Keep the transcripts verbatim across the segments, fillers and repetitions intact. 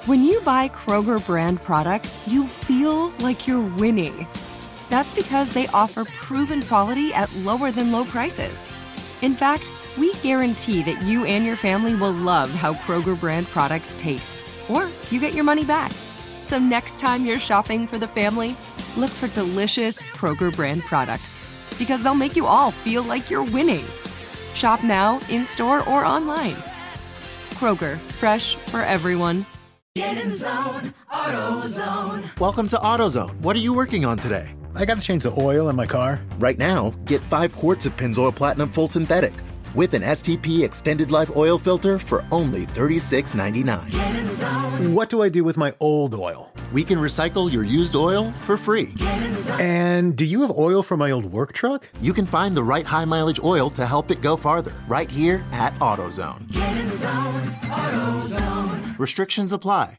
When you buy Kroger brand products, you feel like you're winning. That's because they offer proven quality at lower than low prices. In fact, we guarantee that you and your family will love how Kroger brand products taste, or you get your money back. So next time you're shopping for the family, look for delicious Kroger brand products, because they'll make you all feel like you're winning. Shop now, in-store, or online. Kroger, fresh for everyone. Get in zone, AutoZone. Welcome to AutoZone. What are you working on today? I got to change the oil in my car. Right now, get five quarts of Pennzoil Platinum Full Synthetic with an S T P Extended Life Oil Filter for only thirty-six ninety-nine. Get in zone. What do I do with my old oil? We can recycle your used oil for free. Get in zone. And do you have oil for my old work truck? You can find the right high mileage oil to help it go farther right here at AutoZone. Get in zone, AutoZone. Restrictions apply.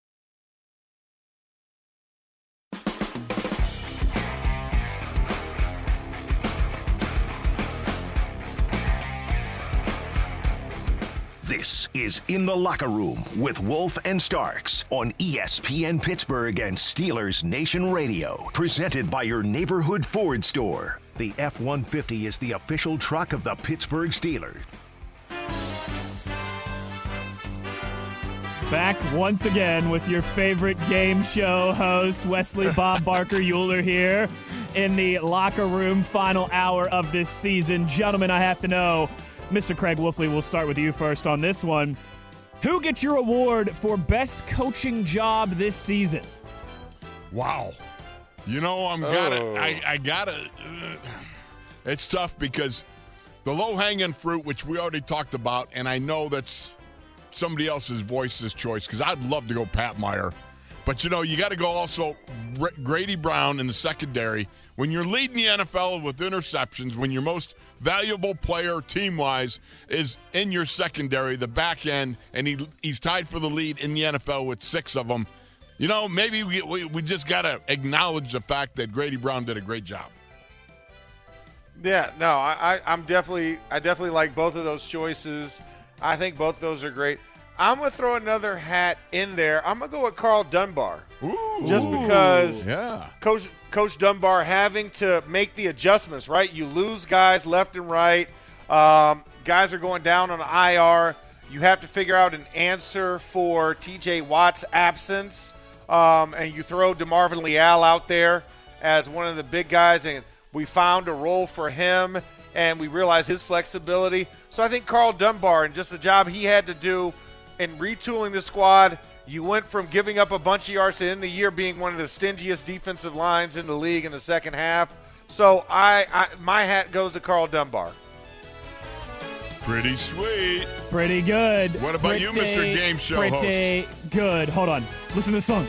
This is In the Locker Room with Wolf and Starks on E S P N Pittsburgh and Steelers Nation Radio. Presented by your neighborhood Ford store. The F one fifty is the official truck of the Pittsburgh Steelers. Back once again with your favorite game show host, Wesley Bob Barker Euler here in the Locker Room final hour of this season. Gentlemen, I have to know, Mister Craig Wolfley, we'll start with you first on this one. Who gets your award for best coaching job this season? Wow. You know, I'm gotta, oh. I, I gotta, uh, it's tough because the low-hanging fruit, which we already talked about, and I know that's somebody else's voice's choice, because I'd love to go Pat Meyer. But, you know, you got to go also Grady Brown in the secondary. When you're leading the N F L with interceptions, when your most valuable player team-wise is in your secondary, the back end, and he he's tied for the lead in the N F L with six of them, you know, maybe we we, we just got to acknowledge the fact that Grady Brown did a great job. Yeah, no, I, I, I'm definitely I definitely like both of those choices. I think both those are great. I'm going to throw another hat in there. I'm going to go with Carl Dunbar. Ooh, just because yeah. Coach Coach Dunbar having to make the adjustments, right? You lose guys left and right. Um, guys are going down on I R. You have to figure out an answer for T J Watt's absence. Um, and you throw DeMarvin Leal out there as one of the big guys, and we found a role for him, and we realize his flexibility. So I think Carl Dunbar and just the job he had to do in retooling the squad, you went from giving up a bunch of yards to end the year being one of the stingiest defensive lines in the league in the second half. So I, I my hat goes to Carl Dunbar. Pretty sweet. Pretty good. What about pretty, you, Mister Game Show pretty host? Pretty good. Hold on. Listen to this song.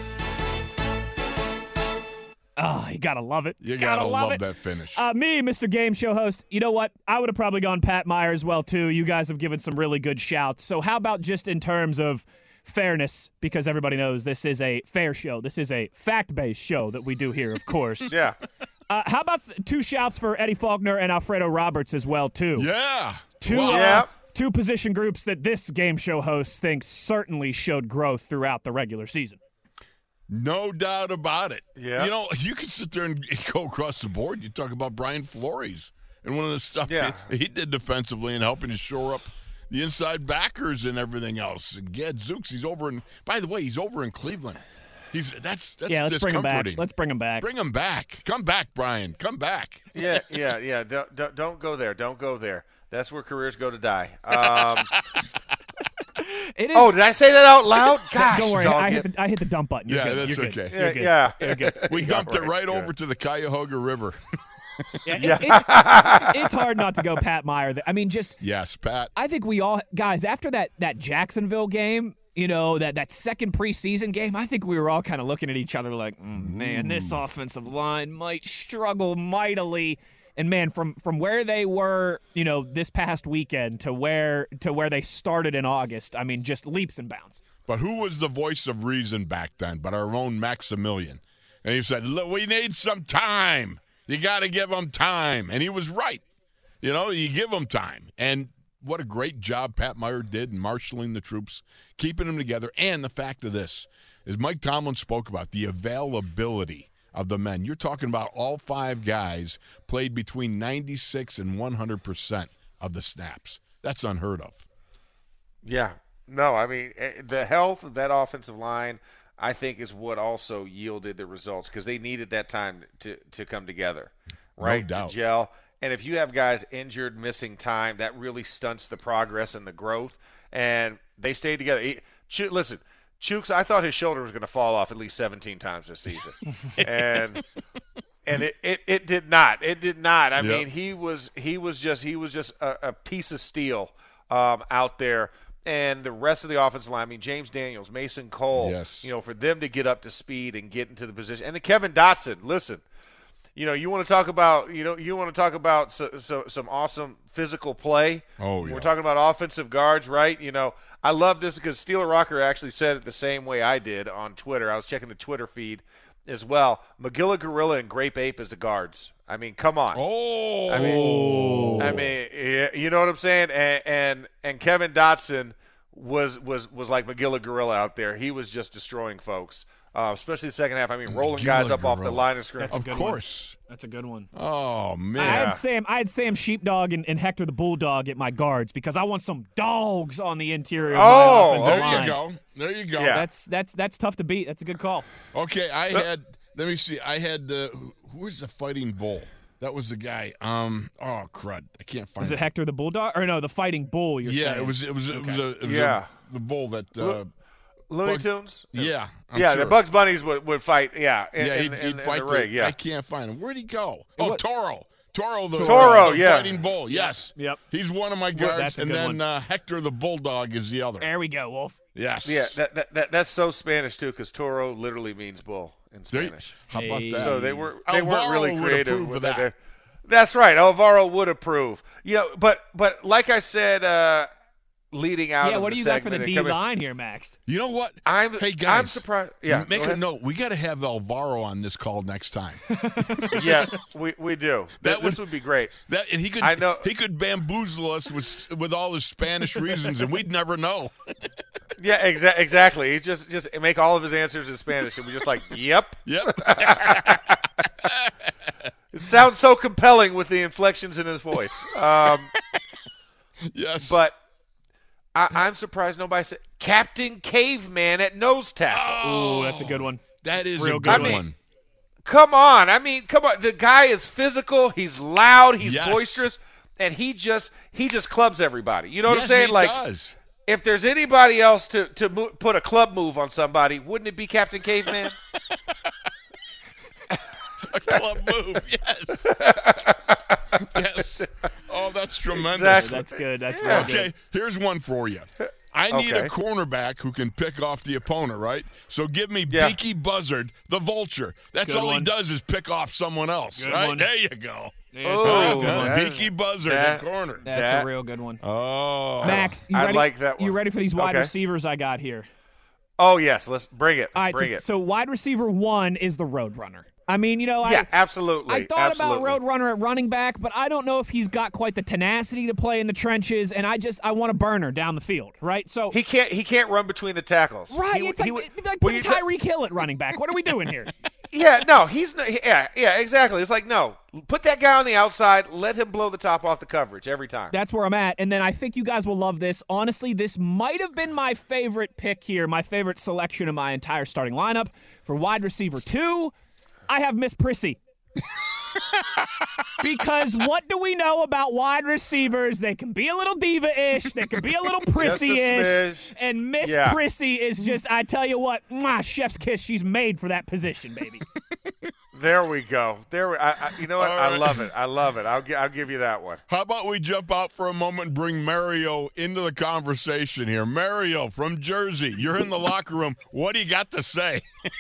Oh, you gotta love it. You gotta, gotta love, love it. that finish. Uh, me, Mister Game Show host, you know what? I would have probably gone Pat Meyer as well, too. You guys have given some really good shouts. So how about just in terms of fairness, because everybody knows this is a fair show. This is a fact-based show that we do here, of course. Yeah. Uh, how about two shouts for Eddie Faulkner and Alfredo Roberts as well, too? Yeah. Two, wow. uh, yeah. two position groups that this game show host thinks certainly showed growth throughout the regular season. No doubt about it. Yeah. You know, you can sit there and go across the board. You talk about Brian Flores and one of the stuff yeah. he, he did defensively and helping to shore up the inside backers and everything else. Gadzooks, he's over in, by the way, he's over in Cleveland. He's That's that's yeah, let's bring him back. discomforting. Let's bring him back. Bring him back. Come back, Brian. Come back. yeah, yeah, yeah. Don't, don't, don't go there. Don't go there. That's where careers go to die. Um, It is, oh, did I say that out loud? Gosh, don't worry, dog I it. hit, the, I hit the dump button. You're Yeah, good. that's You're good. okay. You're good. Yeah, You're good. We dumped Yeah, it right right, over to the Cuyahoga River. Yeah, it's, it's, it's hard not to go Pat Meyer. I mean, just Yes, Pat. I think we all guys after that that Jacksonville game, you know, that that second preseason game, I think we were all kind of looking at each other like, mm, man, this offensive line might struggle mightily. And man, from from where they were, you know, this past weekend to where to where they started in August, I mean, just leaps and bounds. But who was the voice of reason back then but our own Maximilian? And he said, look, we need some time. You got to give them time. And he was right. You know, you give them time. And what a great job Pat Meyer did in marshaling the troops, keeping them together, and the fact of this, as Mike Tomlin spoke about, the availability of the men. You're talking about all five guys played between ninety-six and one hundred percent of the snaps. That's unheard of. Yeah. No, I mean, the health of that offensive line, I think, is what also yielded the results because they needed that time to, to come together, right? No doubt. To gel. And if you have guys injured, missing time, that really stunts the progress and the growth. And they stayed together. He, Ch- listen, Chooks, I thought his shoulder was going to fall off at least seventeen times this season. and and it, it, it did not. It did not. I Yep. mean, he was he was just he was just a, a piece of steel um, out there. And the rest of the offensive line, I mean, James Daniels, Mason Cole, Yes. you know, for them to get up to speed and get into the position. And then Kevin Dotson, listen, you know, you want to talk about, you know, you want to talk about so, so, some awesome physical play. Oh, yeah. We're talking about offensive guards, right? You know, I love this because Steeler Rocker actually said it the same way I did on Twitter. I was checking the Twitter feed as well. Magilla Gorilla and Grape Ape as the guards. I mean, come on. Oh. I mean, I mean, yeah, you know what I'm saying? And and, and Kevin Dotson was was was like Magilla Gorilla out there. He was just destroying folks, uh, especially the second half. I mean, rolling Magilla guys up off the Gorilla. line of scrimmage. That's a Of good course. One. That's a good one. Oh, I man. had Sam. I had Sam Sheepdog and, and Hector the Bulldog at my guards because I want some dogs on the interior of Oh, my offensive There line. you go. There you go. Yeah. That's that's that's tough to beat. That's a good call. Okay, I had, let me see, I had, uh, who who was the Fighting Bull? That was the guy. Um, oh, crud. I can't find Is it. it Hector the Bulldog or no the Fighting Bull? You're Yeah, saying? it was, it was, it was, a, it was Yeah. a, the bull that, uh, Looney Bug- Tunes? yeah. I'm yeah, sure. the Bugs Bunnies would, would fight, yeah, in, Yeah, in, he'd, in, he'd in fight the rig, yeah. I can't find him. Where'd he go? Oh, What- Toro. Toro the, Toro, the yeah. Fighting Bull, yes. Yep. He's one of my guards, that's a and good then one. uh, Hector the Bulldog is the other. There we go, Wolf. Yes. Yeah, that, that, that that's so Spanish too, because Toro literally means bull in There you- Spanish. how about Hey. that? So they were they weren't Alvaro really would creative approve with of that. it. That's right. Alvaro would approve. You know, but but like I said, uh, leading out. Yeah, of what the do you got for the segment and D coming- line here, Max? You know what? I'm hey guys, I'm surprised. Yeah, make go a ahead. note. We got to have Alvaro on this call next time. Yeah, we we do. That That would- this would be great. That and he could I know- he could bamboozle us with with all his Spanish reasons, and we'd never know. Yeah, exa- exactly. He just just make all of his answers in Spanish, and we just like, yep. Yep. It sounds so compelling with the inflections in his voice. Um, yes. but I, I'm surprised nobody said Captain Caveman at nose tackle. Ooh, that's a good one. that is Real a good good one. one. Come on. I mean, come on. The guy is physical. He's loud. He's Yes. boisterous. And he just he just clubs everybody. You know what yes, I'm saying? he Like, does. if there's anybody else to, to mo- put a club move on somebody, wouldn't it be Captain Caveman? A club move. Yes. yes. Oh, that's tremendous. Exactly. That's good. That's real Okay, good. here's one for you. I need Okay. a cornerback who can pick off the opponent, right? So give me Yeah. Beaky Buzzard, the vulture. That's Good all one. he does is pick off someone else, Good right? one. There you go. Yeah, it's Oh, a real Oh, good one. that- Beaky Buzzard that- at corner. That's that- a real good one. Oh. Max, you I ready? like that You one. ready for these wide Okay. receivers I got here? Oh, yes. Let's bring it. All right, bring so, it. so wide receiver one is the Roadrunner. I mean, you know, yeah, I absolutely. I thought absolutely. about Roadrunner at running back, but I don't know if he's got quite the tenacity to play in the trenches, and I just I want a burner down the field, right? So He can't. He can't run between the tackles. right, He- it's he like, would- it'd be like when putting you ta- Tyreek Hill at running back. What are we doing here? Yeah, no, he's not. Yeah, yeah, exactly. It's like no, put that guy on the outside. Let him blow the top off the coverage every time. That's where I'm at. And then I think you guys will love this. Honestly, this might have been my favorite pick here, my favorite selection of my entire starting lineup. For wide receiver two, I have Miss Prissy. Because what do we know about wide receivers? They can be a little diva-ish. They can be a little prissy-ish. smidge. And Miss Yeah. Prissy is just, I tell you what, mwah, chef's kiss. She's made for that position, baby. There we go. There we. I, I, you know what? All I right. love it. I love it. I'll gi- I'll give you that one. How about we jump out for a moment and bring Mario into the conversation here? Mario from Jersey, you're in the locker room. What do you got to say?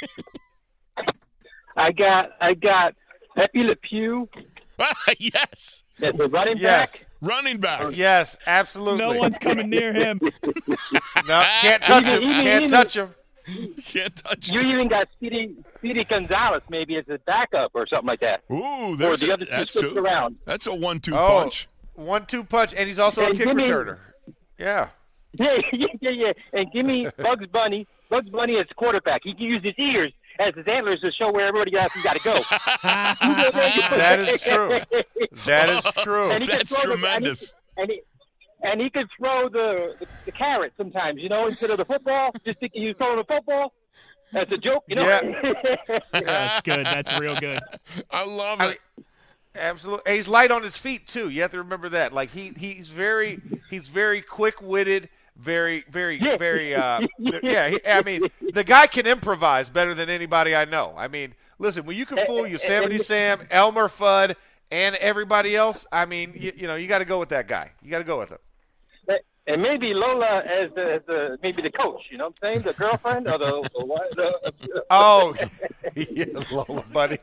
I got I got Pepe Le Pew yes. as a running Yes. back. Running back. Yes, absolutely. No one's coming near him. No, can't touch him. Even- even- Can't even- touch him. Can't touch You it. even got Speedy, Speedy Gonzalez maybe as a backup or something like that. Ooh, Or there's the a, other two that's switched two. around. That's a one-two Oh. punch. one-two punch, and he's also And a kick give me- returner. Yeah. Yeah, yeah, yeah, yeah. And give me Bugs Bunny. Bugs Bunny as quarterback. He can use his ears as his antlers to show where everybody else has got to go. That is true. That is true. And he can That's throw the- tremendous. and he, and he could throw the, the the carrot sometimes, you know, instead of the football. Just thinking he was throwing the football. That's a joke, you know. Yeah. That's good. That's real good. I love I it. mean, absolutely. He's light on his feet too. You have to remember that. Like he he's very he's very quick-witted, very very Yeah. very uh yeah, he, I mean, the guy can improvise better than anybody I know. I mean, listen, when you can fool Yosemite Sam, Elmer Fudd, and everybody else, I mean, you, you know, you got to go with that guy. You got to go with him. And maybe Lola as the, as the maybe the coach, you know what I'm saying? The girlfriend or the, the, what- the Oh, yeah, Lola, buddy.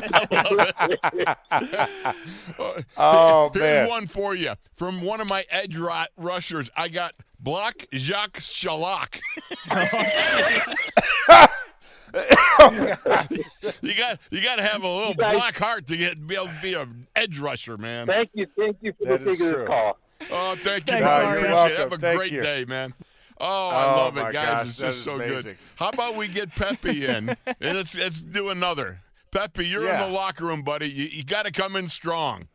Oh, Here's man. one for you. From one of my edge ru- rushers, I got Block Jacques Chalac. you got you got to have a little guys- black heart to get be able to be an edge rusher, man. Thank you, thank you for That the is taking true. this call. Oh, thank you, Thanks, buddy. Mario. Appreciate You're it. Have a welcome. Thank great you. day, man. Oh, I Oh, love my it, guys. gosh, it's that just is so amazing. good. How about we get Pepe in and let's let's do another. Pepe, you're Yeah. in the locker room, buddy. You, you got to come in strong.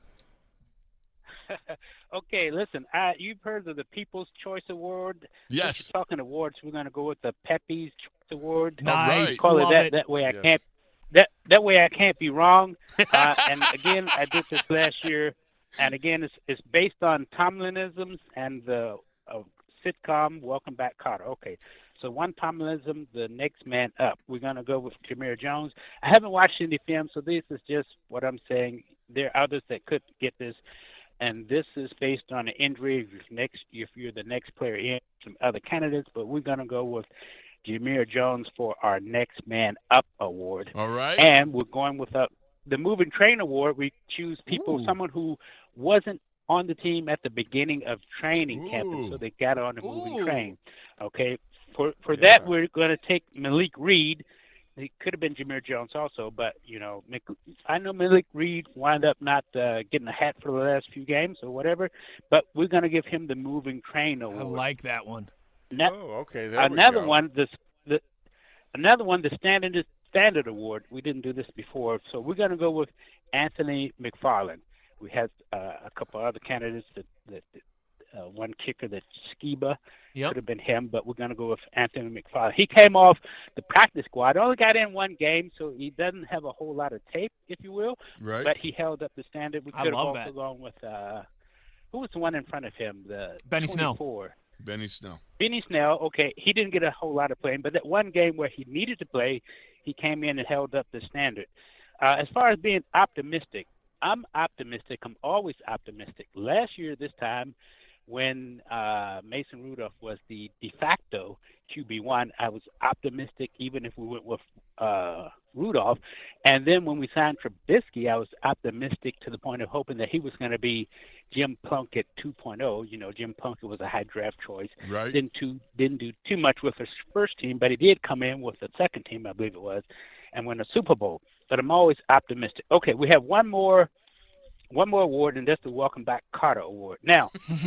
Okay, listen, uh, you've heard of the People's Choice Award. Yes. Since you're talking awards, we're going to go with the Pepe's Choice Award. Nice. right. Call it Love that. it. That way I Yes. can't. That that way I can't be wrong. Uh, and again, I did this last year, and again, it's it's based on Tomlinisms and the uh, sitcom Welcome Back, Kotter. Okay, so one Tomlinism, the next man up. We're gonna go with Jameer Jones. I haven't watched any film, so this is just what I'm saying. There are others that could get this, and this is based on an injury. If you're next, if you're the next player in, some other candidates, but we're gonna go with Jameer Jones for our Next Man Up award. All right. And we're going with a, the Moving Train Award. We choose people, Ooh. someone who wasn't on the team at the beginning of training camp, and Ooh. so they got on the moving Ooh. train. Okay. For for Yeah. that, we're going to take Malik Reed. It could have been Jameer Jones also, but, you know, Mc- I know Malik Reed wound up not uh, getting a hat for the last few games or whatever, but we're going to give him the Moving Train I Award. like that one. Now- Oh, okay. There another we go. one, the, the another one, the standard standard award. We didn't do this before, so we're going to go with Anthony McFarland. We had uh, a couple other candidates. That, that uh, one kicker, that Skiba, Yep. could have been him, but we're going to go with Anthony McFarland. He came off the practice squad. Only got in one game, so he doesn't have a whole lot of tape, if you will. Right. But he held up the standard. We I could have love also that. gone with uh, who was the one in front of him? The Benny Snell. twenty-four. Benny Snell. Benny Snell, okay, he didn't get a whole lot of playing, but that one game where he needed to play, he came in and held up the standard. Uh, as far as being optimistic, I'm optimistic. I'm always optimistic. Last year, this time, when uh, Mason Rudolph was the de facto Q B one, I was optimistic even if we went with uh, Rudolph. And then when we signed Trubisky, I was optimistic to the point of hoping that he was going to be Jim Plunkett two point oh. You know, Jim Plunkett was a high draft choice. Right. Didn't too didn't do too much with his first team, but he did come in with the second team, I believe it was, and win a Super Bowl. But I'm always optimistic. Okay, we have one more one more award, and that's the Welcome Back Kotter Award. Now,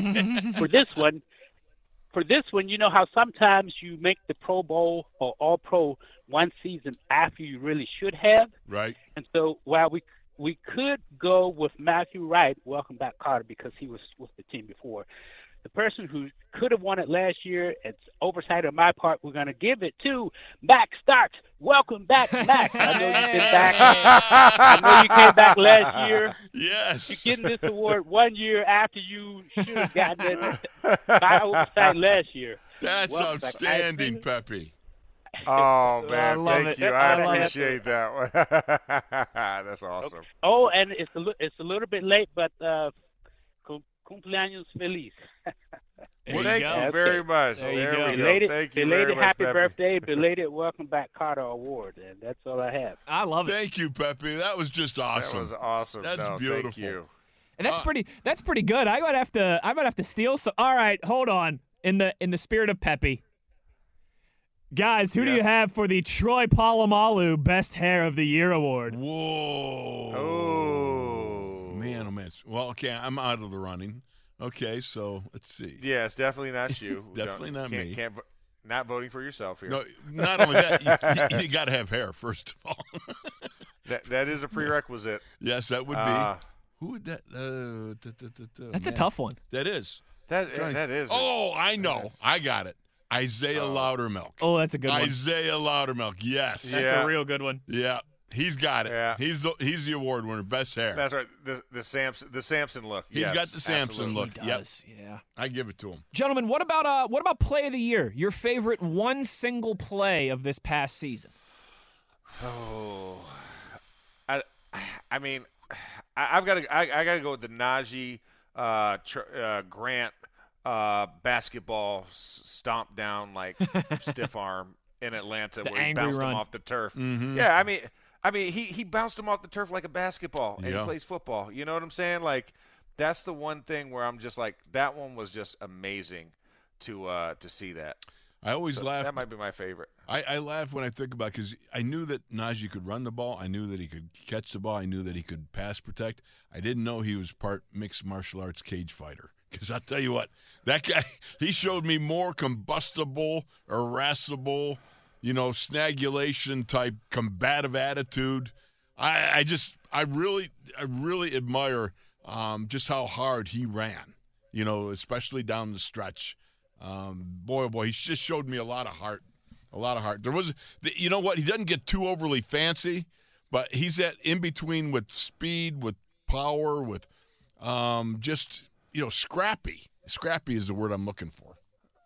for this one, for this one, you know how sometimes you make the Pro Bowl or All Pro one season after you really should have, Right. and so while we we could go with Matthew Wright, Welcome Back Kotter, because he was with the team before. The person who could have won it last year, it's oversight on my part, we're going to give it to Mac Starks. Welcome back, Mac. I know you've been back. I know you came back last year. Yes. You're getting this award one year after you should have gotten it by oversight last year. That's Welcome back. outstanding, Pepe. Oh, man. love Thank it. you. I I love it. appreciate that one. That's awesome. Oh, and it's a, li- it's a little bit late, but uh, cum- cumpleaños feliz. There you Thank go. you Okay. very much. There you There go. we go. Belated, Thank you belated very much, happy Pepe. birthday, belated Welcome Back Carter Award, and that's all I have. I love it. Thank you, Pepe. That was just awesome. That was awesome. That's No, Thank beautiful. you. And that's Uh, pretty. That's pretty good. I might have to. I might have to steal some. All right, hold on. In the in the spirit of Pepe, guys, who do Yes. you have for the Troy Polamalu Best Hair of the Year award? Whoa. Oh. man, oh man. Well, okay, I'm out of the running. Okay, so let's see. Yeah, it's definitely not you. Definitely Don't, not can't, me. Can't, not voting for yourself here. No, not only that, you, you, you got to have hair first of all. that that is a prerequisite. Yes, that would be. Uh, Who would that? Uh, da, da, da, da, That's man. a tough one. That is. That Trying- that is. Oh, I know. I got it. Isaiah Oh. Loudermilk. Oh, that's a good one. Isaiah Loudermilk. Yes. That's Yeah. a real good one. Yeah. He's got it. Yeah. He's the, he's the award winner, best hair. That's right. The the Samson the Samson look. He's Yes, got the Samson absolutely. look. He Yep. does. Yeah. I give it to him. Gentlemen, what about uh what about play of the year? Your favorite one single play of this past season? Oh, I I mean, I, I've got to I, I got to go with the Najee uh, tr- uh, Grant uh, basketball s- stomp down like stiff arm in Atlanta The where he angry bounced run. him off the turf. Mhm. Yeah, I mean, I mean he he bounced him off the turf like a basketball, and Yeah. he plays football. You know what I'm saying? Like that's the one thing where I'm just like that one was just amazing to uh, to see that. I always So laugh. that might be my favorite. I, I laugh when I think about it because I knew that Najee could run the ball. I knew that he could catch the ball. I knew that he could pass protect. I didn't know he was part mixed martial arts cage fighter. Because I'll tell you what, that guy, he showed me more combustible, irascible, you know, snagulation type combative attitude. I, I just, I really, I really admire um, just how hard he ran, you know, especially down the stretch. Um, boy, oh boy, he just showed me a lot of heart, a lot of heart. There was, the, you know what? He doesn't get too overly fancy, but he's at in between with speed, with power, with um, just you know scrappy. Scrappy is the word I'm looking for.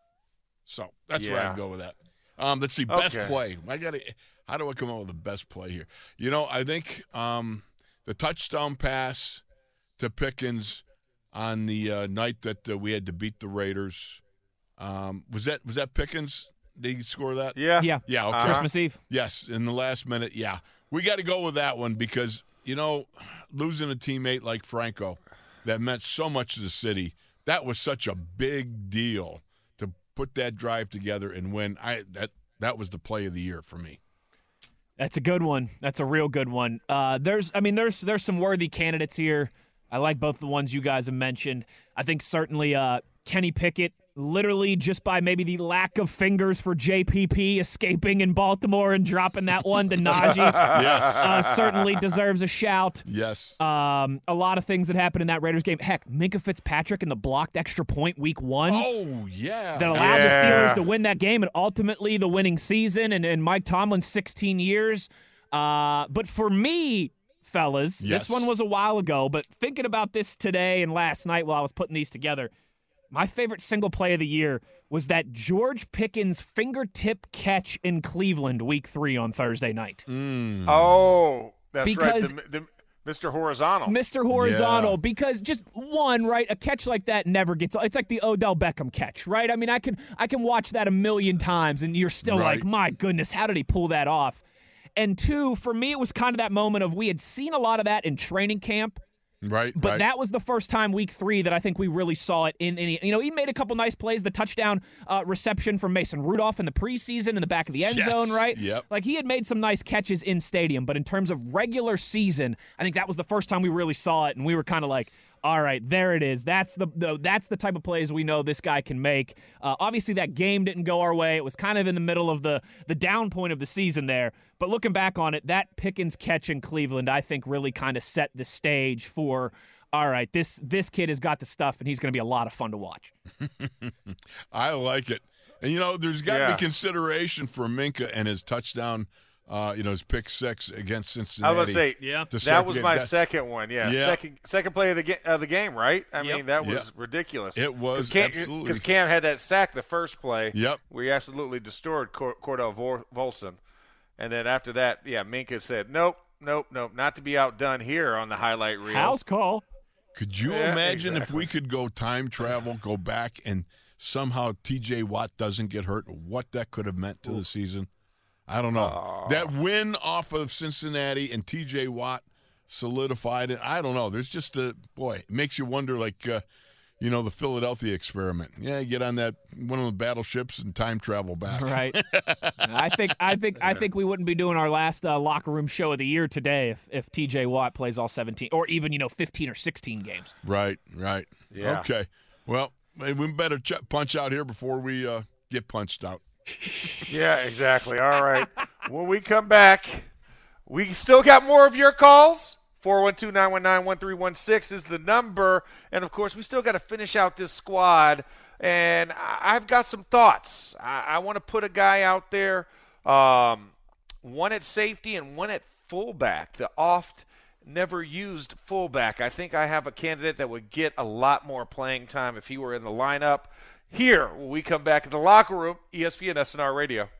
So that's where Yeah. I'd go with that. Um, let's see, best Okay. play. I got to. How do I come up with the best play here? You know, I think um, the touchdown pass to Pickens on the uh, night that uh, we had to beat the Raiders. Um, was that was that Pickens? Did he score that? Yeah. Yeah. Yeah. Okay. Uh-huh. Christmas Eve. Yes, in the last minute. Yeah, we got to go with that one because you know losing a teammate like Franco that meant so much to the city. That was such a big deal to put that drive together and win. I that that was the play of the year for me. That's a good one. That's a real good one. Uh, there's, I mean, there's there's some worthy candidates here. I like both the ones you guys have mentioned. I think certainly uh, Kenny Pickett, literally just by maybe the lack of fingers for J P P escaping in Baltimore and dropping that one to Najee, Yes. uh, certainly deserves a shout. Yes. Um, a lot of things that happened in that Raiders game. Heck, Minkah Fitzpatrick in the blocked extra point week one. Oh yeah. That allowed the Yeah. Steelers to win that game and ultimately the winning season and, and Mike Tomlin's sixteen years. Uh, but for me, fellas, Yes. this one was a while ago, but thinking about this today and last night while I was putting these together, my favorite single play of the year was that George Pickens fingertip catch in Cleveland week three on Thursday night. Mm. Oh, that's Because- right. The, the, Mister Horizontal. Mister Horizontal, Yeah. because just one, right, a catch like that never gets it's like the Odell Beckham catch, right? I mean, I can I can watch that a million times and you're still Right. like, my goodness, how did he pull that off? And two, for me, it was kind of that moment of we had seen a lot of that in training camp, Right. but right. that was the first time week three that I think we really saw it in any. You know, he made a couple nice plays, the touchdown uh, reception from Mason Rudolph in the preseason in the back of the end Yes, zone, right? yep. Like he had made some nice catches in stadium, but in terms of regular season, I think that was the first time we really saw it, and we were kind of like, all right, there it is. That's the, the that's the type of plays we know this guy can make. Uh, obviously, that game didn't go our way. It was kind of in the middle of the the down point of the season there. But looking back on it, that Pickens catch in Cleveland, I think, really kind of set the stage for, all right, this this kid has got the stuff, and he's going to be a lot of fun to watch. I like it. And, you know, there's got to Yeah. be consideration for Minka and his touchdown, uh, you know, his pick six against I Cincinnati. was going to say, Yeah. to start that the was game. my That's- second one. Yeah, Yeah. second second play of the ga- of the game, right? I Yep. mean, that was Yep. ridiculous. It was, Cam, absolutely. because Cam had that sack the first play. Yep. where he absolutely destroyed Cor- Cordell Vol- Volson, and then after that, yeah, Minka said, "Nope, nope, nope, not to be outdone here on the highlight reel." House call. Could you Yeah, imagine if exactly. we could go time travel, go back, and somehow T J Watt doesn't get hurt? What that could have meant to the season? I don't know. That win off of Cincinnati and T J Watt solidified it. I don't know. There's just a boy. It makes you wonder. Like, uh, you know, the Philadelphia experiment. Yeah, get on that one of the battleships and time travel back. Right. I think I think I think we wouldn't be doing our last uh, locker room show of the year today if, if T J Watt plays all seventeen or even, you know, fifteen or sixteen games. Right, right. Yeah. Okay. Well, we better ch- punch out here before we uh, get punched out. Yeah, exactly. All right. When we come back, we still got more of your calls. four one two, nine one nine, one three one six is the number. And, of course, we still got to finish out this squad. And I've got some thoughts. I, I want to put a guy out there, um, one at safety and one at fullback, the oft never used fullback. I think I have a candidate that would get a lot more playing time if he were in the lineup. Here, when we come back in the locker room, E S P N S N R Radio.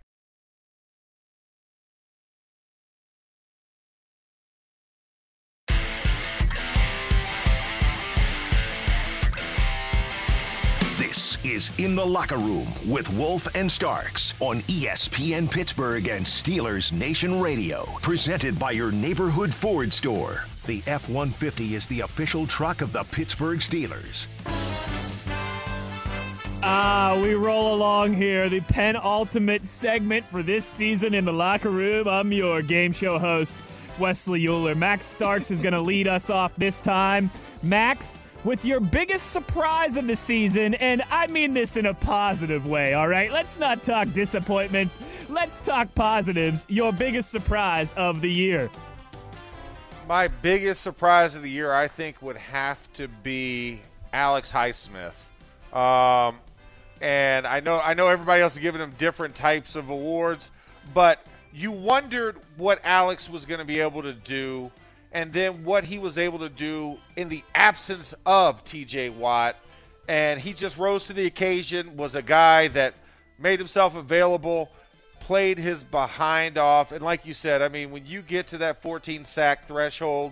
This is In the Locker Room with Wolf and Starks on E S P N Pittsburgh and Steelers Nation Radio. Presented by your neighborhood Ford store. The F one fifty is the official truck of the Pittsburgh Steelers. Ah, we roll along here. The penultimate segment for this season in the locker room. I'm your game show host, Wesley Euler. Max Starks is going to lead us off this time. Max, with your biggest surprise of the season, and I mean this in a positive way, all right? Let's not talk disappointments. Let's talk positives. Your biggest surprise of the year. My biggest surprise of the year, I think, would have to be Alex Highsmith. Um, and I know I know everybody else is giving him different types of awards, but you wondered what Alex was going to be able to do and then what he was able to do in the absence of T J Watt. And he just rose to the occasion, was a guy that made himself available, played his behind off. And like you said, I mean, when you get to that fourteen sack threshold,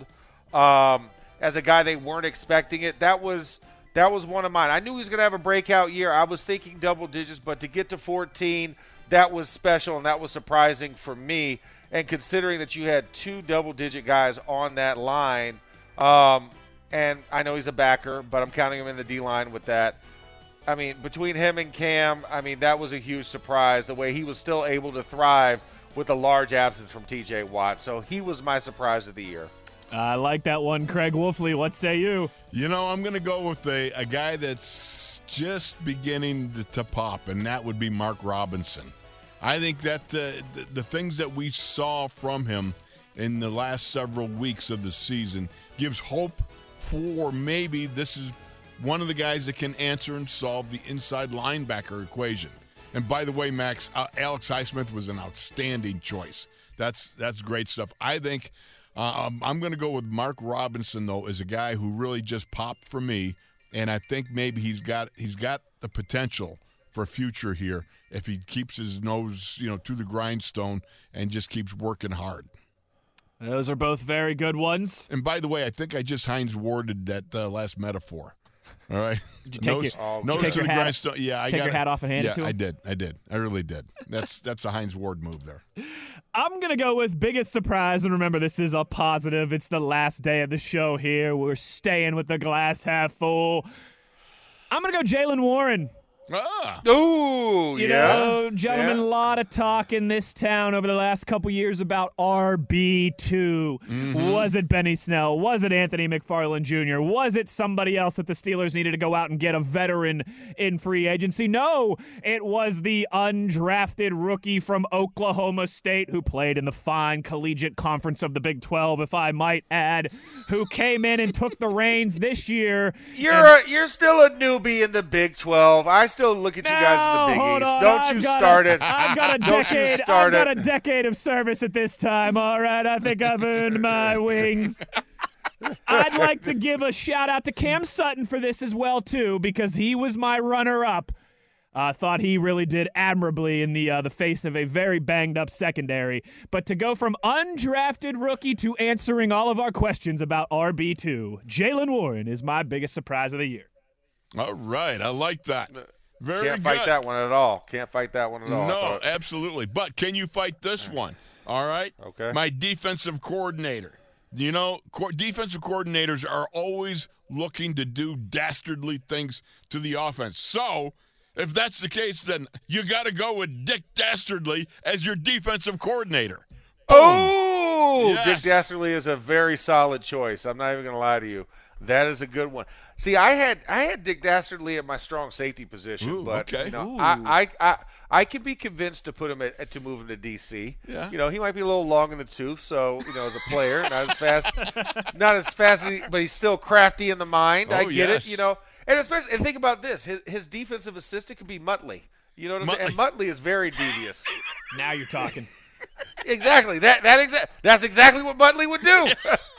um, as a guy they weren't expecting it, that was – That was one of mine. I knew he was going to have a breakout year. I was thinking double digits, but to get to fourteen, that was special, and that was surprising for me. And considering that you had two double-digit guys on that line, um, and I know he's a backer, but I'm counting him in the D-line with that. I mean, between him and Cam, I mean, that was a huge surprise, the way he was still able to thrive with a large absence from T J Watt. So he was my surprise of the year. I like that one, Craig Wolfley. What say you? You know, I'm going to go with a, a guy that's just beginning to, to pop, and that would be Mark Robinson. I think that uh, the, the things that we saw from him in the last several weeks of the season gives hope for maybe this is one of the guys that can answer and solve the inside linebacker equation. And by the way, Max, uh, Alex Highsmith was an outstanding choice. That's that's great stuff. I think uh, um, I'm going to go with Mark Robinson, though, as a guy who really just popped for me, and I think maybe he's got he's got the potential for a future here if he keeps his nose, you know, to the grindstone and just keeps working hard. Those are both very good ones. And by the way, I think I just Heinz Warded that uh, last metaphor. All right. Did you take nose, your, oh, nose take to your the hat, grindstone. Yeah, I take got your hat off and hand yeah, it to him? I did. I did. I really did. That's that's a Heinz Ward move there. I'm going to go with biggest surprise. And remember, this is a positive. It's the last day of the show here. We're staying with the glass half full. I'm going to go Jaylen Warren. Ah. Ooh, you yeah. know, gentlemen, a yeah. lot of talk in this town over the last couple years about R B two. Mm-hmm. Was it Benny Snell? Was it Anthony McFarland Junior? Was it somebody else that the Steelers needed to go out and get a veteran in free agency? No, it was the undrafted rookie from Oklahoma State who played in the fine collegiate conference of the Big twelve, if I might add, who came in and took the reins this year. You're and- a, you're still a newbie in the Big twelve. I still look at you guys as the Big hold East. on, Don't I've you got start a, it. I've got a Don't decade. you start I've got it. a decade of service at this time. All right, I think I've earned my wings. I'd like to give a shout out to Cam Sutton for this as well too, because he was my runner-up. I uh, thought he really did admirably in the uh, the face of a very banged-up secondary. But to go from undrafted rookie to answering all of our questions about R B two, Jaylen Warren is my biggest surprise of the year. All right. I like that. Very Can't good. fight that one at all. Can't fight that one at all. No, absolutely. But can you fight this one? All right? Okay. My defensive coordinator, You know, co- defensive coordinators are always looking to do dastardly things to the offense. So, if that's the case, then you got to go with Dick Dastardly as your defensive coordinator. Boom. Oh, Yes. Dick Dastardly is a very solid choice. I'm not even going to lie to you. That is a good one. See, I had I had Dick Dastardly at my strong safety position, Ooh, but okay. you know, Ooh. I, I I I can be convinced to put him at, to move him to D C. Yeah. You know, he might be a little long in the tooth, so you know, as a player, not as fast, not as fast, as he, but he's still crafty in the mind. I Oh, get yes. it. You know, and especially and think about this: his, his defensive assistant could be Muttley. You know what I'm saying? And Muttley is very devious. Now you're talking. Exactly. That that exact. That's exactly what Muttley would do.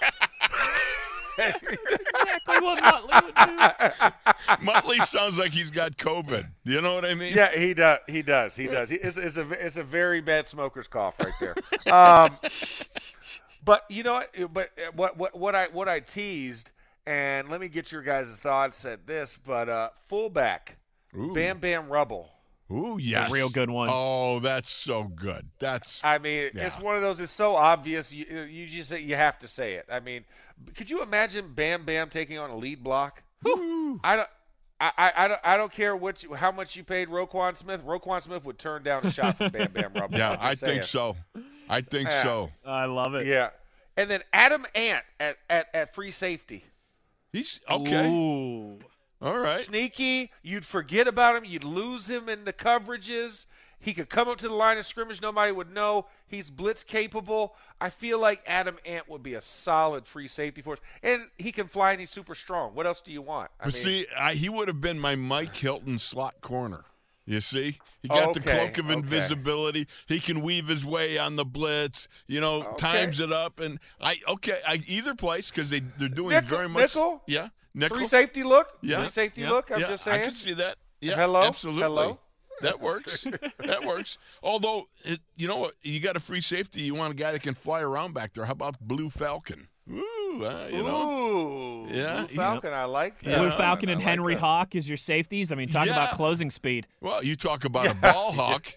Exactly what Muttley would do. Muttley sounds like he's got COVID. You know what I mean? Yeah, he does. He does. He does. He, it's, it's a it's a very bad smoker's cough right there. Um, but you know what? But what what what I what I teased, and let me get your guys' thoughts at this. But uh, fullback, Ooh. Bam Bam Rubble. Ooh, yes. a real good one. Oh, that's so good. That's I mean, Yeah. it's one of those. It's so obvious. You you just you have to say it. I mean, could you imagine Bam Bam taking on a lead block? I don't. I, I, I don't I don't care what you, how much you paid Roquan Smith. Roquan Smith would turn down a shot from Bam Bam Rubble. yeah, I'm I just think saying. so. I think Yeah. so. I love it. Yeah, and then Adam Ant at, at, at free safety. He's okay. Ooh. All right. Sneaky. You'd forget about him. You'd lose him in the coverages. He could come up to the line of scrimmage. Nobody would know. He's blitz capable. I feel like Adam Ant would be a solid free safety for us. And he can fly and he's super strong. What else do you want? I But mean, see, I, he would have been my Mike Hilton slot corner. You see? He got the Okay, cloak of okay. invisibility. He can weave his way on the blitz, you know, Okay. times it up. And I, okay, I, either place because they, they're doing Nickel- very much. nickel? Yeah. Nickel. Free safety look? Yeah. Free safety Yeah. look? I'm yeah, just I saying. can see that. Yeah, Hello? absolutely. Hello? That works. That works. Although, it, you know what? You got a free safety. You want a guy that can fly around back there. How about Blue Falcon? Ooh, uh, you know. Ooh. Yeah, Blue Falcon, I like that. Yeah. Blue Falcon I and like Henry that. Hawk is your safeties. I mean, talk Yeah. about closing speed. Well, you talk about a ball hawk.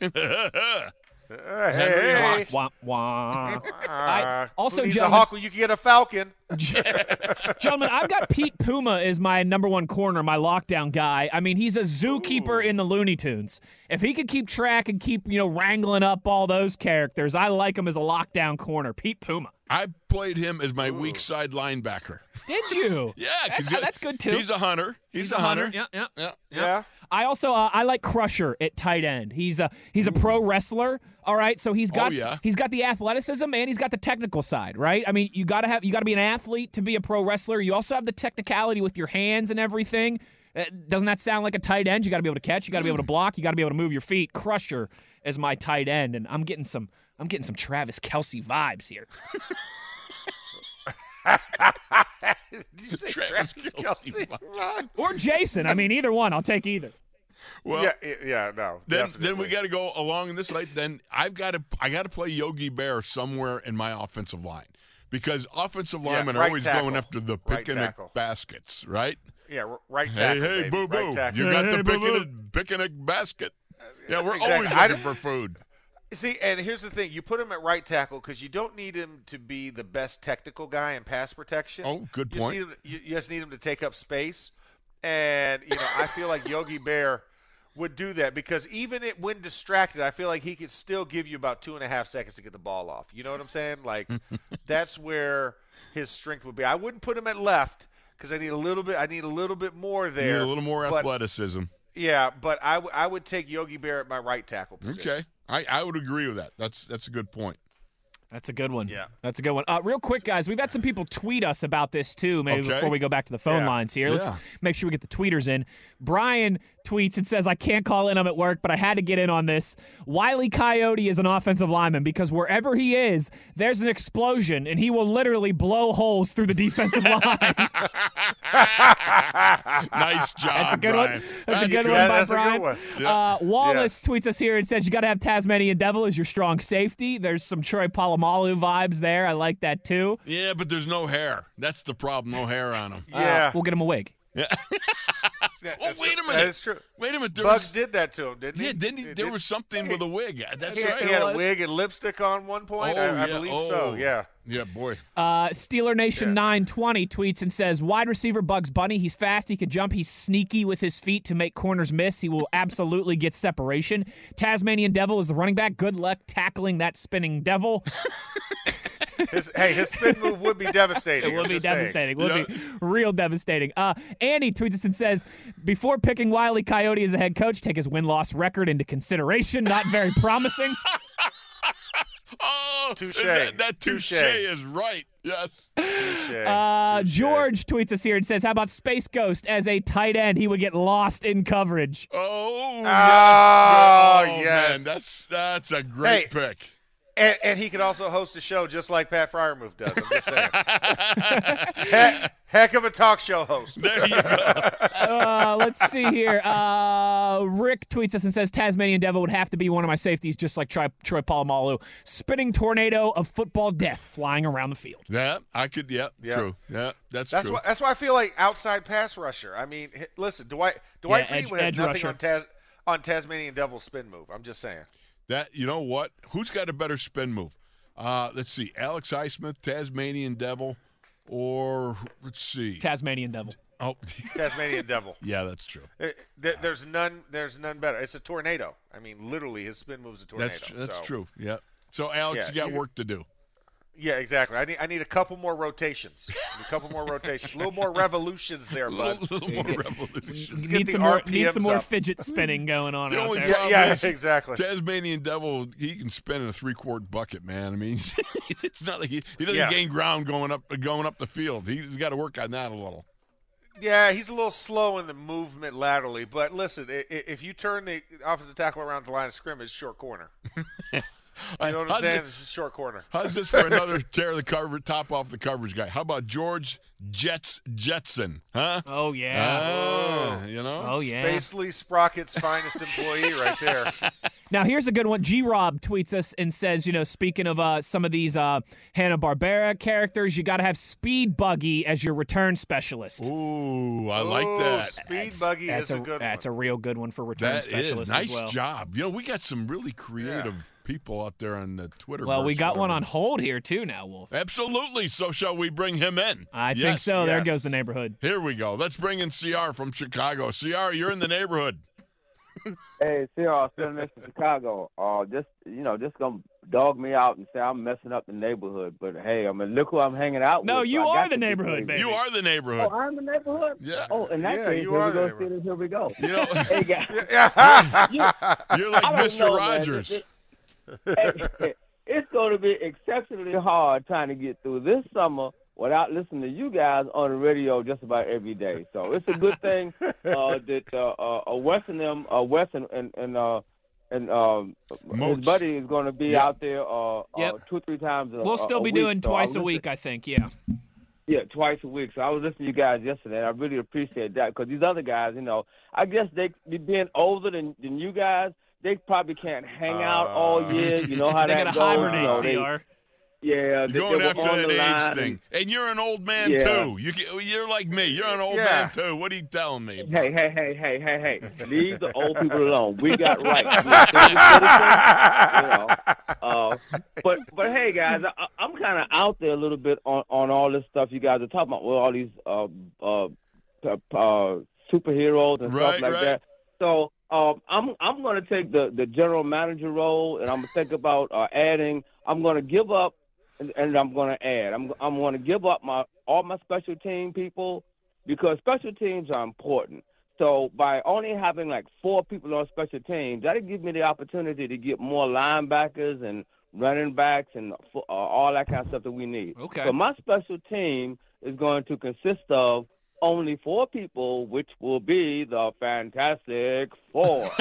Uh, Henry hey, Hawk. Wah, wah. Uh, I- also, who needs a gentlemen- hawk when you can get a falcon? Gentlemen, I've got Pete Puma as my number one corner, my lockdown guy. I mean, he's a zookeeper in the Looney Tunes. If he could keep track and keep, you know, wrangling up all those characters, I like him as a lockdown corner. Pete Puma. I played him as my weak side linebacker. Did you? Yeah, That's, he- that's good, too. He's a hunter. He's, a hunter. Yeah, yeah. Yeah. Yeah. I also uh, I like Crusher at tight end. He's a he's a pro wrestler. All right, so he's got Oh, yeah. he's got the athleticism and he's got the technical side, right? I mean, you gotta have you gotta be an athlete to be a pro wrestler. You also have the technicality with your hands and everything. Uh, doesn't that sound like a tight end? You got to be able to catch. You got to be able to block. You got to be able to move your feet. Crusher is my tight end, and I'm getting some I'm getting some Travis Kelce vibes here. Did you say Travis Travis Kelce. Kelce? Or Jason. I mean, either one. I'll take either. Well, yeah, yeah, yeah, no. then definitely. then we got to go along this line. Then I've got to I got to play Yogi Bear somewhere in my offensive line because offensive Yeah, linemen are right always tackle. going after the Right picnic tackle. baskets, right? Yeah, r- right Hey, tackle. hey, baby, boo right boo! tackle. You got Hey, the boo-boo. picnic picnic basket. Yeah, we're Exactly. always I looking d- for food. See, and here's the thing: you put him at right tackle because you don't need him to be the best technical guy in pass protection. Oh, good You just point. need him- You, you just need him to take up space, and you know, I feel like Yogi Bear would do that because even it, when distracted, I feel like he could still give you about two and a half seconds to get the ball off. You know what I'm saying? Like that's where his strength would be. I wouldn't put him at left because I need a little bit. I need a little bit more You there. need a little more but- athleticism. Yeah, but I, w- I would take Yogi Bear at my right tackle position. Okay, I, I would agree with that. That's that's a good point. That's a good one. Yeah. That's a good one. Uh, real quick, guys, we've had some people tweet us about this, too, maybe Okay. before we go back to the phone Yeah. lines here. Let's Yeah. make sure we get the tweeters in. Brian tweets and says, I can't call in, I'm at work, but I had to get in on this. Wile E. Coyote is an offensive lineman because wherever he is, there's an explosion, and he will literally blow holes through the defensive line. Nice job, That's a good Brian. one. That's, a good good. one by That's a good Brian. one. Uh, Wallace tweets us here and says, you got to have Tasmanian Devil as your strong safety. There's some Troy Polamalu vibes there. I like that, too. Yeah, but there's no hair. That's the problem. No hair on him. Yeah. Uh, we'll get him a wig. Yeah, oh, wait a minute. That is true. Wait a minute. There Bugs was, did that to him, didn't he? Yeah, didn't he? It There did. was something with a wig. That's he, right. He had a wig and lipstick on one point. Oh, I, I yeah. believe oh. so. Yeah. Yeah, boy. Uh, Steeler Nation Yeah. nine twenty tweets and says, wide receiver Bugs Bunny. He's fast. He can jump. He's sneaky with his feet to make corners miss. He will absolutely get separation. Tasmanian Devil is the running back. Good luck tackling that spinning devil. His, hey, his spin move would be devastating. It would I'm be just saying. devastating. Would Yeah. be real devastating. Uh, Andy tweets us and says, before picking Wile E. Coyote as the head coach, take his win-loss record into consideration. Not very promising. Oh, Touche. that, that touche Touche. is right. Yes. Touche. Uh, Touche. George tweets us here and says, how about Space Ghost as a tight end? He would get lost in coverage. Oh, yes. Oh, oh yes. man, that's that's a great Hey. pick. And, and he could also host a show just like Pat Fryermuth does. I'm just saying. heck, heck of a talk show host. There you go. Uh, let's see here. Uh, Rick tweets us and says, Tasmanian Devil would have to be one of my safeties, just like Troy, Troy Polamalu. Spinning tornado of football death flying around the field. Yeah, I could. Yeah, Yeah. true. Yeah, that's, That's true. why. That's why I feel like outside pass rusher. I mean, h- listen, Dwight Dwight Yeah, Freeney edge- would have edge nothing rusher. on Tas on Tasmanian Devil's spin move. I'm just saying. That you know what? Who's got a better spin move? Uh, let's see, Alex Highsmith, Tasmanian Devil, or let's see, Tasmanian Devil. oh, Tasmanian Devil. yeah, that's true. Uh, there- There's none. There's none better. It's a tornado. I mean, literally, his spin move's a tornado. That's tr- that's so- true. Yeah. So Alex, Yeah, you got you- work to do. Yeah, exactly. I need. I need a couple more rotations. a couple more rotations. A little more revolutions there, A bud. little, little more revolution. Let's get Need the some more, R P need Ms some more up. fidget spinning going on The out only there. Yeah, problem yeah, is exactly. Tasmanian Devil, he can spin in a three-quart bucket, man. I mean, it's not like he, he doesn't Yeah. gain ground going up going up the field. He's got to work on that a little. Yeah, he's a little slow in the movement laterally, but listen, i- i- if you turn the offensive tackle around the line of scrimmage, short corner. You know what I'm How's saying? it- It's a short corner. How's this for another tear the cover top off the coverage guy? How about George Jets Jetson? Huh? Oh, yeah. Ah, you know? Oh, yeah. Spacely Sprocket's finest employee right there. Now, here's a good one. G-Rob tweets us and says, you know, speaking of uh, some of these uh, Hanna-Barbera characters, you got to have Speed Buggy as your return specialist. Ooh, I like Ooh, that. Speed That's- Buggy that's is a, good That's one. a real good one for return That is specialist nice as well. job. You know, we got some really creative people out there on the Twitter. Well, we got one on hold here, too, now, Wolf. Absolutely. So shall we bring him in? I think Yes. so. There yes. goes the neighborhood. Here we go. Let's bring in C R from Chicago. C R, you're in the neighborhood. Hey, Sarah, still in Chicago. Uh, just you know, just gonna dog me out and say I'm messing up the neighborhood. But hey, I mean, look who I'm hanging out No, with. you so I are got the to be neighborhood, crazy. baby. You are the neighborhood. Oh, I'm the neighborhood. Yeah. Oh, in that Yeah, case, you here are we the go. neighborhood. Here we go. You know, Hey, guys. Yeah. You- you're like I don't Mister know, man. Rogers. It- it- it's going to be exceptionally hard trying to get through this summer without listening to you guys on the radio just about every day. So it's a good thing uh, that uh, uh, Wes and them, uh, Wes and and and, uh, and um, his Moats. buddy is going to be Yeah. out there uh, Yep. uh, two or three times. A, We'll still a be week. doing So I twice was a listening- week, I think, yeah. Yeah, twice a week. So I was listening to you guys yesterday, and I really appreciate that because these other guys, you know, I guess they being older than, than you guys, they probably can't hang out all year. You know how They that got to goes. hibernate, you know, they- C R. Yeah, You're they, going they were after on that the age line. thing. And you're an old man, Yeah. too. You, can- you're like me. You're an old Yeah. man, too. What are you telling me? Hey, hey, hey, hey, hey, hey! Leave the old people alone. We got rights. We're senior citizens, you know. Uh, but but hey, guys, I, I'm kind of out there a little bit on, on all this stuff you guys are talking about with all these uh, uh, uh, superheroes and Right, stuff like right. that. So um, I'm I'm going to take the, the general manager role, and I'm going to think about uh, adding. I'm going to give up, and, and I'm going to add. I'm I'm going to give up my all my special team people because special teams are important. So by only having like four people on special teams, that'll give me the opportunity to get more linebackers and running backs and uh, all that kind of stuff that we need. Okay. So my special team is going to consist of only four people, which will be the Fantastic Four.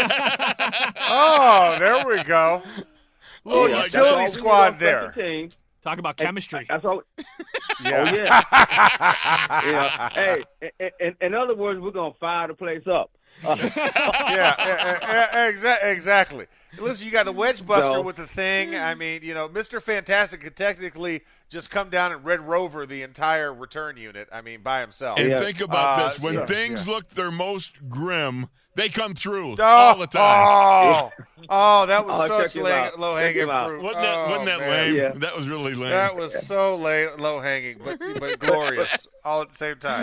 Oh, there we go. Little Yeah, utility That's all we need squad on there. special teams. Talk about chemistry. That's all. Yeah. Oh yeah. Yeah. Hey, in, in, in other words, we're gonna fire the place up. yeah, yeah, exa- exactly. Listen, you got the wedge buster So- with the thing. I mean, you know, Mister Fantastic could technically just come down and Red Rover the entire return unit. I mean, by himself. And Yeah. think about Uh, this: when so- things yeah. look their most grim, they come through Oh, all the time. Oh, oh that was Oh, check such him low, out. low Check hanging him out. fruit. Wasn't that, Oh, wasn't that man. lame? Yeah. That was really lame. That was so la- low hanging, but but glorious all at the same time.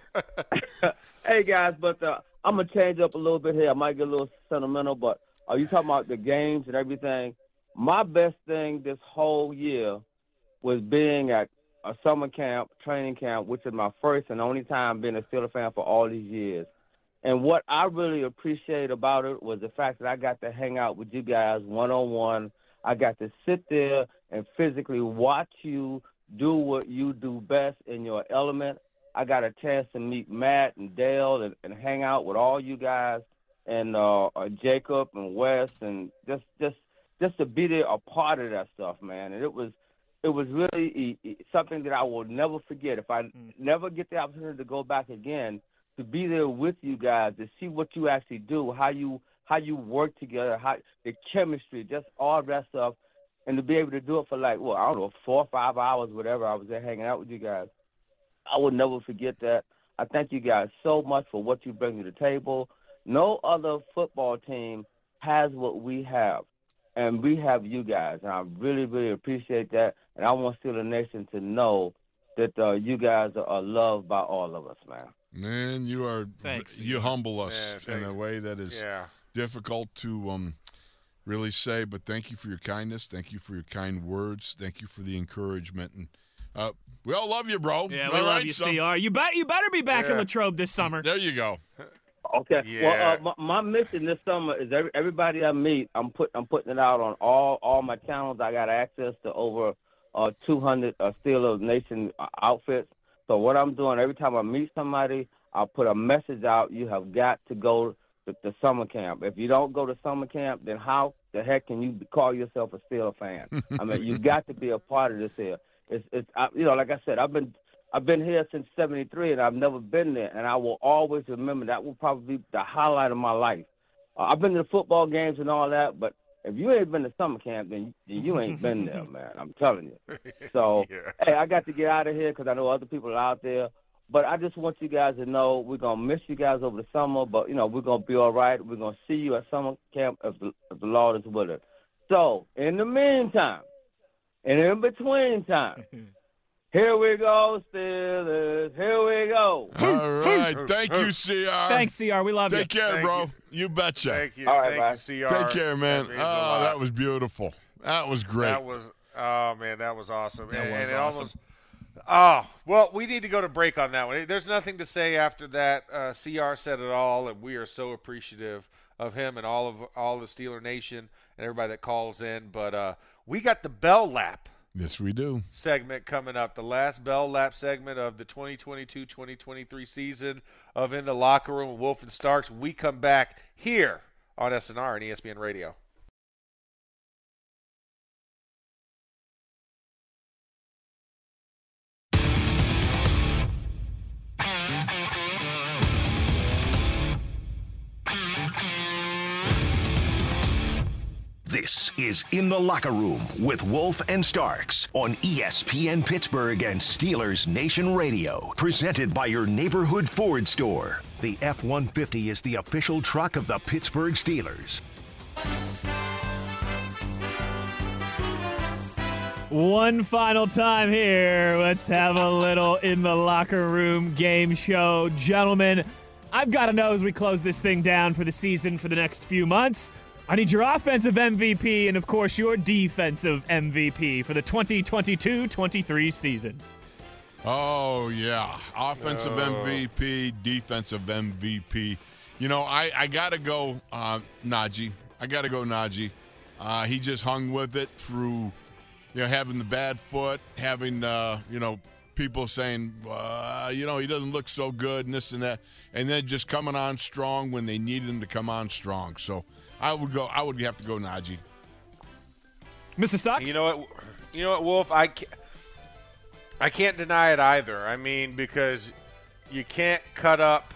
Hey, hey guys, but uh, I'm gonna change up a little bit here. I might get a little sentimental, but are you talking about the games and everything? My best thing this whole year was being at a summer camp, training camp, which is my first and only time being a Steelers fan for all these years. And what I really appreciate about it was the fact that I got to hang out with you guys one-on-one. I got to sit there and physically watch you do what you do best in your element. I got a chance to meet Matt and Dale and, and hang out with all you guys and uh, uh, Jacob and Wes and just just just to be there a part of that stuff, man. And it was it was really e- e- something that I will never forget. If I mm. never get the opportunity to go back again, to be there with you guys, to see what you actually do, how you how you work together, how the chemistry, just all that stuff, and to be able to do it for like, well, I don't know, four or five hours, whatever, I was there hanging out with you guys. I will never forget that. I thank you guys so much for what you bring to the table. No other football team has what we have, and we have you guys, and I really, really appreciate that, and I want Steeler Nation to know that uh, you guys are, are loved by all of us, man. Man, you are Thanks. you humble us Yeah, in a thanks. way that is Yeah. difficult to um, really say, but thank you for your kindness. Thank you for your kind words. Thank you for the encouragement. And uh, we all love you, bro. Yeah, All we love right, you, so- C R. You bet. You better be back in Yeah. Latrobe this summer. There you go. Okay. Yeah. Well, uh, my, my mission this summer is every, everybody I meet, I'm put I'm putting it out on all all my channels. I got access to over uh, two hundred uh, Steelers Nation uh, outfits. So what I'm doing every time I meet somebody, I'll put a message out. You have got to go to, to summer camp. If you don't go to summer camp, then how the heck can you call yourself a Steelers fan? I mean, you got to be a part of this here. It's it's I, you know, like I said, I've been. I've been here since seventy-three, and I've never been there, and I will always remember that will probably be the highlight of my life. Uh, I've been to the football games and all that, but if you ain't been to summer camp, then, then you ain't been there, man. I'm telling you. So, Yeah. hey, I got to get out of here because I know other people are out there, but I just want you guys to know we're going to miss you guys over the summer, but, you know, we're going to be all right. We're going to see you at summer camp if the, if the Lord is with us. So, in the meantime, and in between time, here we go, Steelers. Here we go. All right. Thank you, C R. Thanks, C R. We love Take you. care, Thank bro. you. You, betcha. Thank you. All right, Thank bye. you, C R. Take care, man. That means a lot. Oh, that was beautiful. That was great. That was oh man, that was awesome. That and, was and it awesome. Almost, oh well, we need to go to break on that one. There's nothing to say after that. Uh, C R said it all, and we are so appreciative of him and all of all the Steeler Nation and everybody that calls in. But uh, we got the Bell Lap Yes, we do. segment coming up, the last Bell Lap segment of the twenty twenty-two twenty twenty-three season of In the Locker Room with Wolf and Starks. We come back here on S N R and E S P N Radio. This is In the Locker Room with Wolf and Starks on E S P N Pittsburgh and Steelers Nation Radio. Presented by your neighborhood Ford store. The F one fifty is the official truck of the Pittsburgh Steelers. One final time here. Let's have a little In the Locker Room game show. Gentlemen, I've got to know as we close this thing down for the season for the next few months, I need your offensive M V P and, of course, your defensive M V P for the twenty twenty-two twenty-three season. Oh, yeah. Offensive Oh. M V P, defensive M V P. You know, I, I got to go uh, Najee. I got to go Najee. Uh, he just hung with it through, you know, having the bad foot, having, uh, you know, people saying, uh, you know, he doesn't look so good and this and that, and then just coming on strong when they needed him to come on strong. So I would go. I would have to go Najee. Mister Stocks? You know what? You know what, Wolf? I can't, I can't deny it either. I mean, because you can't cut up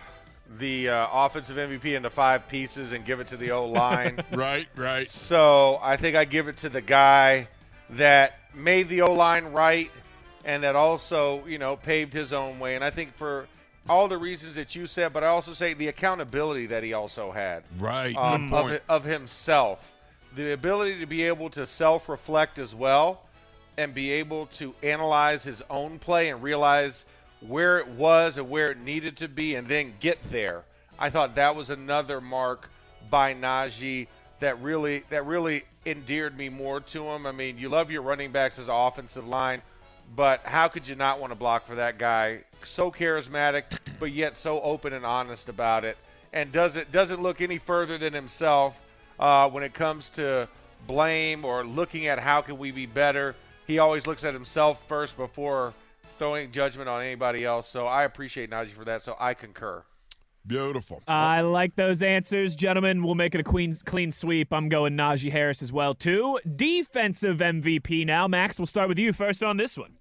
the uh, offensive M V P into five pieces and give it to the O-line. Right, right. So I think I give it to the guy that made the O-line right and that also, you know, paved his own way. And I think for all the reasons that you said, but I also say the accountability that he also had. Right, um, good point. Of, of himself. The ability to be able to self-reflect as well and be able to analyze his own play and realize where it was and where it needed to be and then get there. I thought that was another mark by Najee that really that really endeared me more to him. I mean, you love your running backs as an offensive line, but how could you not want to block for that guy? So charismatic, but yet so open and honest about it, and doesn't doesn't look any further than himself uh, when it comes to blame or looking at how can we be better. He always looks at himself first before throwing judgment on anybody else. So I appreciate Najee for that. So I concur. Beautiful. I like those answers, gentlemen. We'll make it a clean, clean sweep. I'm going Najee Harris as well, too. Defensive M V P now. Max, we'll start with you first on this one.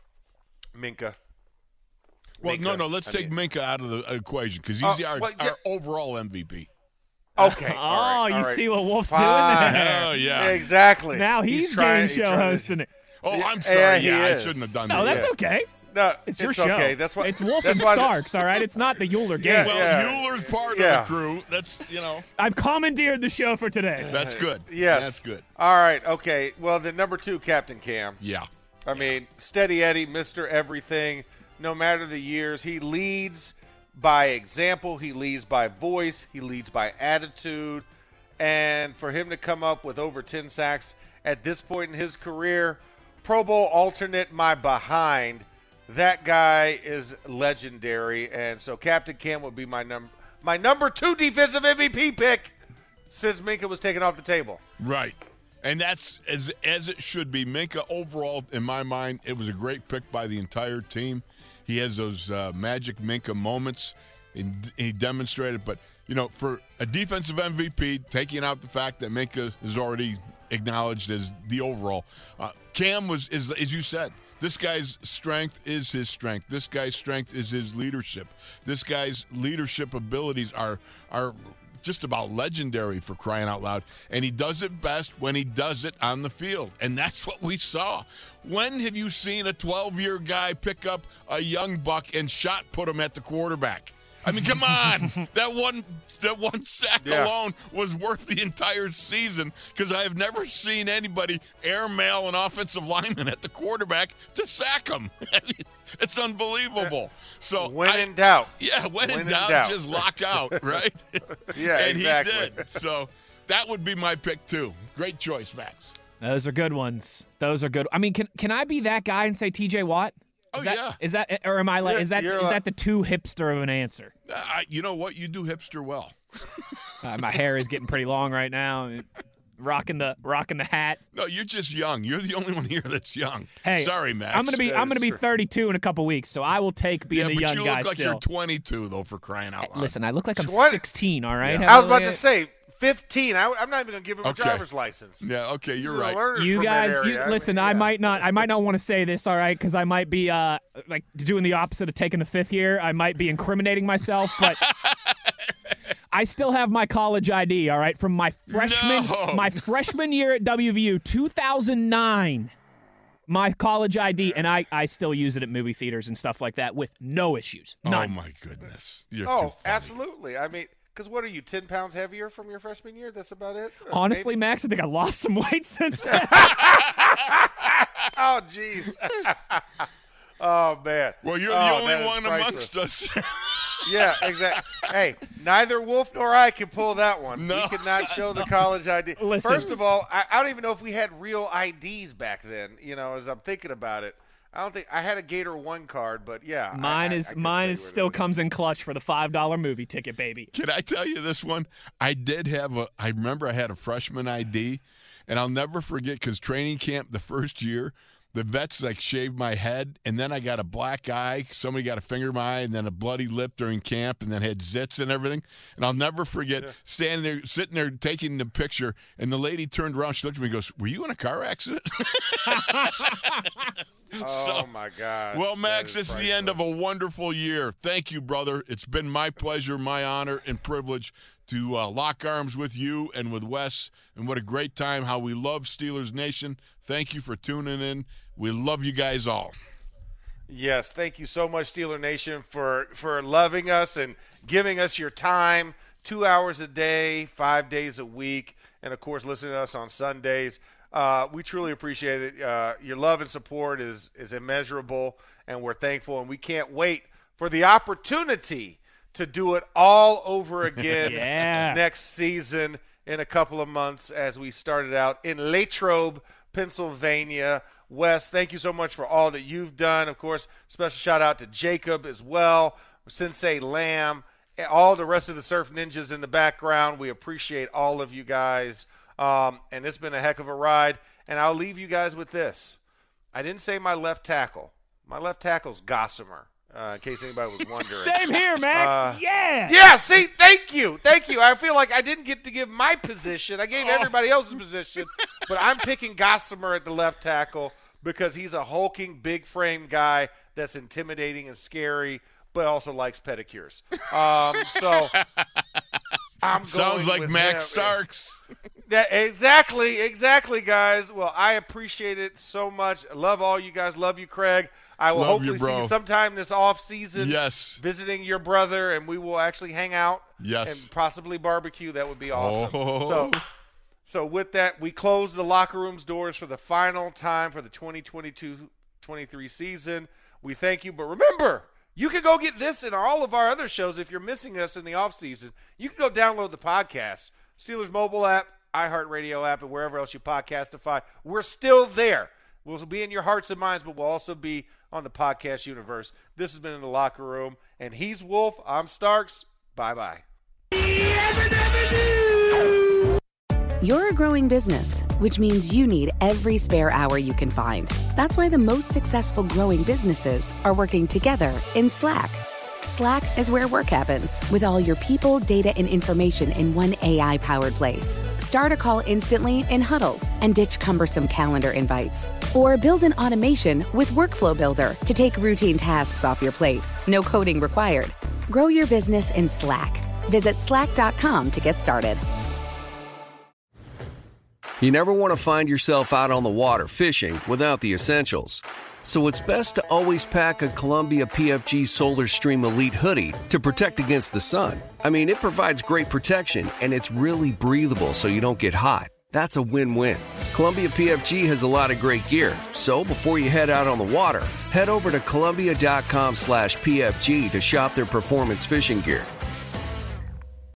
Minkah. Well, Minkah. no, no. Let's I take mean, Minkah out of the equation because he's Uh, our, well, yeah. our overall M V P. Okay. Oh, all right, you all right. see what Wolf's Fine. doing there? Oh, yeah. Exactly. Now he's, He's trying- game he's show trying to- hosting it. Oh, Yeah, I'm sorry. yeah, he Yeah, I is. shouldn't have done No, that. that's Yes. okay. No, It's your it's show. okay. That's what It's Wolf that's and why the- Starks, all right? It's not the Euler game. Yeah, Well, yeah. Euler's part Yeah. of the crew. That's, you know, I've commandeered the show for today. that's good. Yes. That's good. All right. Okay. Well, then number two, Captain Cam. Yeah. I mean, Steady Eddie, Mister Everything. No matter the years, he leads by example. He leads by voice. He leads by attitude. And for him to come up with over ten sacks at this point in his career, Pro Bowl alternate my behind, that guy is legendary. And so Captain Cam would be my number my number two defensive M V P pick since Minkah was taken off the table. Right. And that's as as it should be. Minkah, overall, in my mind, it was a great pick by the entire team. He has those uh, magic Minkah moments, and he demonstrated. But, you know, for a defensive M V P, taking out the fact that Minkah is already acknowledged as the overall, uh, Cam was, is, as you said, this guy's strength is his strength. This guy's strength is his leadership. This guy's leadership abilities are are just about legendary, for crying out loud. And he does it best when he does it on the field. And that's what we saw. When have you seen a twelve-year guy pick up a young buck and shot put him at the quarterback? I mean, come on. that one that one sack Yeah. alone was worth the entire season, because I have never seen anybody airmail an offensive lineman at the quarterback to sack him. I mean, it's unbelievable. So When I- in doubt. Yeah, when, When in, in doubt, doubt. just lock out, right? Yeah, and exactly. he did. So that would be my pick, too. Great choice, Max. Those are good ones. Those are good. I mean, can can I be that guy and say T J Watt? Is Oh, that, yeah. Is that, or am I like, You're- is that you're is like- that the too hipster of an answer? Uh, I, you know what? You do hipster well. Uh, my hair is getting pretty long right now. Rocking the rocking the hat. No, you're just young. You're the only one here that's young. Hey, Sorry, Max. I'm gonna be That I'm is gonna be true. thirty-two in a couple weeks, so I will take being Yeah, the but young you guy look like still. you're twenty-two, though, for crying out loud. Listen, I look like I'm Twenty sixteen. All right. I was about Have to a- say fifteen. I, I'm not even going to give him a Okay. driver's license. Yeah, okay, you're He's a right. learner You from that guys, you, area. I listen. mean, I yeah. might not. I might not want to say this. All right, because I might be uh like doing the opposite of taking the fifth year. I might be incriminating myself, but I still have my college I D. All right, from my freshman No. my freshman year at W V U, two thousand nine. My college I D, and I, I still use it at movie theaters and stuff like that with no issues. Oh, None. my goodness. You're too Oh, funny. absolutely. I mean, because what are you, ten pounds heavier from your freshman year? That's about it? Uh, Honestly, maybe? Max, I think I lost some weight since then. Oh, jeez. Oh, man. Well, you're Oh, the only that is one priceless. amongst us. Yeah, exactly. Hey, neither Wolf nor I can pull that one. No. We could not show the college I D. Listen. First of all, I, I don't even know if we had real I Ds back then, you know, as I'm thinking about it. I don't think I had a Gator One card, but yeah. I- Mine I- is I couldn't mine tell you is where still that is. comes in clutch for the five dollar movie ticket, baby. Can I tell you this one? I did have a, I remember I had a freshman I D, and I'll never forget, because training camp the first year, the vets like shaved my head, and then I got a black eye. Somebody got a finger in my eye, and then a bloody lip during camp, and then had zits and everything. And I'll never forget standing there, sitting there taking the picture, and the lady turned around, she looked at me and goes, "Were you in a car accident?" Oh, So- my God. Well, Max, That is this is the end of a wonderful year. Thank you, brother. It's been my pleasure, my honor, and privilege to uh, lock arms with you and with Wes. And what a great time, how we love Steelers Nation. Thank you for tuning in. We love you guys all. Yes, thank you so much, Steeler Nation, for, for loving us and giving us your time, two hours a day, five days a week, and, of course, listening to us on Sundays. Uh, we truly appreciate it. Uh, your love and support is, is immeasurable, and we're thankful, and we can't wait for the opportunity to do it all over again Yeah. next season in a couple of months as we started out in Latrobe, Pennsylvania. Wes, thank you so much for all that you've done. Of course, special shout out to Jacob as well, Sensei Lamb, all the rest of the Surf Ninjas in the background. We appreciate all of you guys. Um, and it's been a heck of a ride. And I'll leave you guys with this. I didn't say my left tackle. My left tackle's Gossamer, uh, in case anybody was wondering. Same here, Max. Uh, yeah. Yeah, see, thank you. Thank you. I feel like I didn't get to give my position. I gave everybody else's position. But I'm picking Gossamer at the left tackle because he's a hulking, big-frame guy that's intimidating and scary, but also likes pedicures. Um, so I'm Sounds going like with Max him. Starks. That, exactly, exactly, guys. Well, I appreciate it so much. I love all you guys. Love you, Craig. I will Love you, hopefully see bro. you sometime this off season. Yes. Visiting your brother, and we will actually hang out. Yes. And possibly barbecue. That would be awesome. Oh. So, so with that, we close the locker room's doors for the final time for the twenty twenty-two twenty-three season. We thank you, but remember, you can go get this and all of our other shows if you're missing us in the off season. You can go download the podcast, Steelers mobile app, iHeartRadio app, and wherever else you podcastify. We're still there. We'll be in your hearts and minds, but we'll also be on the podcast universe. This has been In the Locker Room, and he's Wolf. I'm Starks. Bye-bye. You're a growing business, which means you need every spare hour you can find. That's why the most successful growing businesses are working together in Slack. Slack is where work happens, with all your people, data, and information in one A I-powered place. Start a call instantly in huddles and ditch cumbersome calendar invites. Or build an automation with Workflow Builder to take routine tasks off your plate. No coding required. Grow your business in Slack. Visit slack dot com to get started. You never want to find yourself out on the water fishing without the essentials. So it's best to always pack a Columbia P F G Solar Stream Elite hoodie to protect against the sun. I mean, it provides great protection, and it's really breathable so you don't get hot. That's a win-win. Columbia P F G has a lot of great gear, so before you head out on the water, head over to Columbia dot com slash P F G to shop their performance fishing gear.